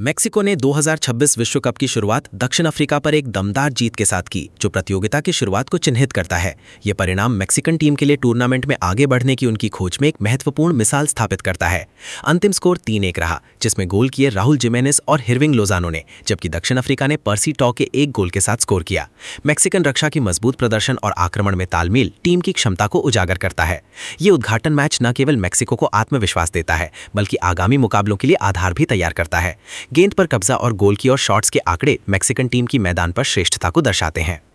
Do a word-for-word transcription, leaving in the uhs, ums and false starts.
Mexico ने दो हज़ार छब्बीस विश्व कप की शुरुआत दक्षिण अफ्रीका पर एक दमदार जीत के साथ की, जो प्रतियोगिता की शुरुआत को चिन्हित करता है। ये परिणाम मैक्सिकन टीम के लिए टूर्नामेंट में आगे बढ़ने की उनकी खोज में एक महत्वपूर्ण मिसाल स्थापित करता है। अंतिम स्कोर तीन एक रहा, जिसमें गोल किए राहुल जिमेनेस और हिरविंग लोजानो ने, जबकि दक्षिण अफ्रीका ने पर्सी टॉ के एक गोल के साथ स्कोर किया। मैक्सिकन रक्षा की मजबूत प्रदर्शन और आक्रमण में तालमेल टीम की क्षमता को उजागर करता है। ये उद्घाटन मैच न केवल मैक्सिको को आत्मविश्वास देता है, बल्कि आगामी मुकाबलों के लिए आधार भी तैयार करता है। गेंद पर कब्जा और गोल की और शॉट्स के आंकड़े मैक्सिकन टीम की मैदान पर श्रेष्ठता को दर्शाते हैं।